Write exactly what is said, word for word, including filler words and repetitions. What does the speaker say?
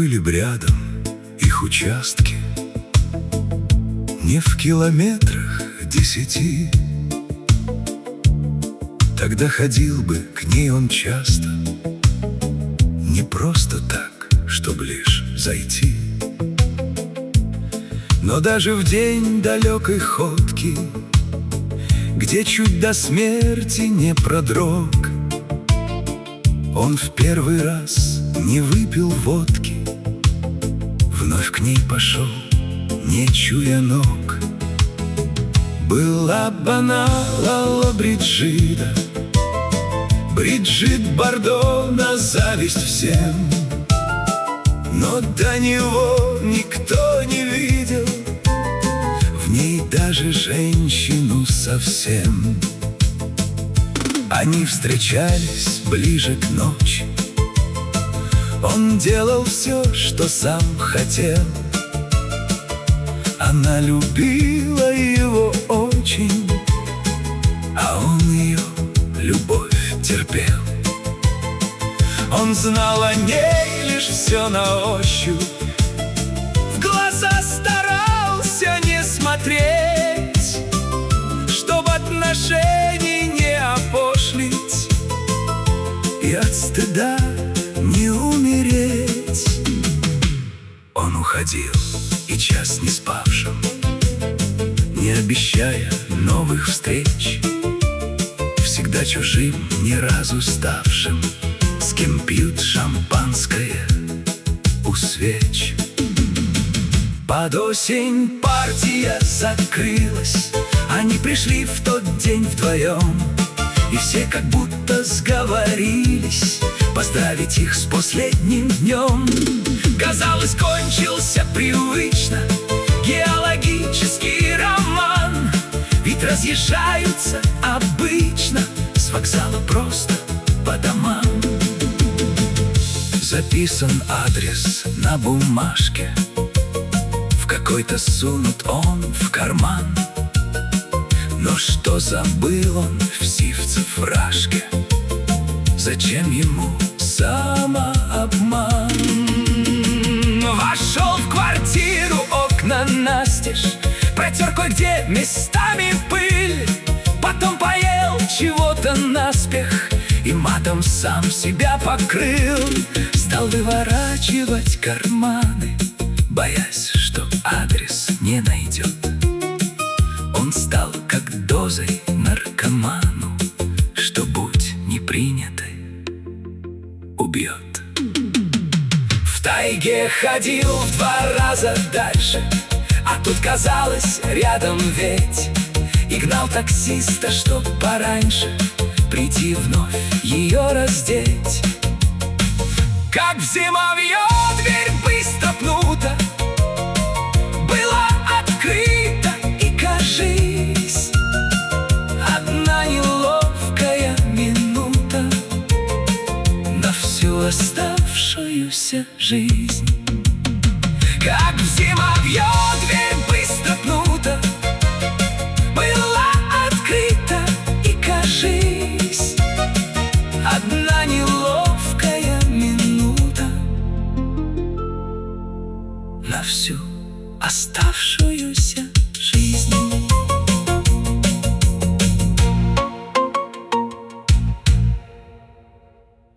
Были б рядом их участки, не в километрах десяти, тогда ходил бы к ней он часто, не просто так, чтоб лишь зайти. Но даже в день далекой ходки, где чуть до смерти не продрог, он в первый раз не выпил водки, вновь к ней пошел, не чуя ног. Была б она Лала Бриджида, Бриджит Бардо на зависть всем, но до него никто не видел в ней даже женщину совсем. Они встречались ближе к ночи, он делал все, что сам хотел. Она любила его очень, а он ее любовь терпел. Он знал о ней лишь все на ощупь, в глаза старался не смотреть, чтоб отношений не опошлить и от стыда не умереть. Он уходил и час не спавшим, не обещая новых встреч, всегда чужим, ни разу ставшим, с кем пьют шампанское у свеч. Под осень партия закрылась, они пришли в тот день вдвоем, и все как будто сговорились поздравить их с последним днем. Казалось, кончился привычно геологический роман, ведь разъезжаются обычно с вокзала просто по домам. Записан адрес на бумажке, в какой-то сунут он в карман. Но что забыл он в сивце-фрашке? Зачем ему самообман? Вошел в квартиру, окна настежь, протер кое-где местами пыль, потом поел чего-то наспех и матом сам себя покрыл. Стал выворачивать карманы, боясь, что адрес не найдет. Он стал как дозой наркоману, что будь не принятой, убьет. В тайге ходил в два раза дальше, а тут казалось рядом ведь, и гнал таксиста, чтоб пораньше прийти вновь ее раздеть. Как в зимовье дверь быстро пнута, была открыта, и кажись, одна неловкая минута на всю оставшуюся жизнь. Как в зимовье дверь быстро пнута, была открыта, и кажись, одна неловкая минута на всю оставшуюся жизнь.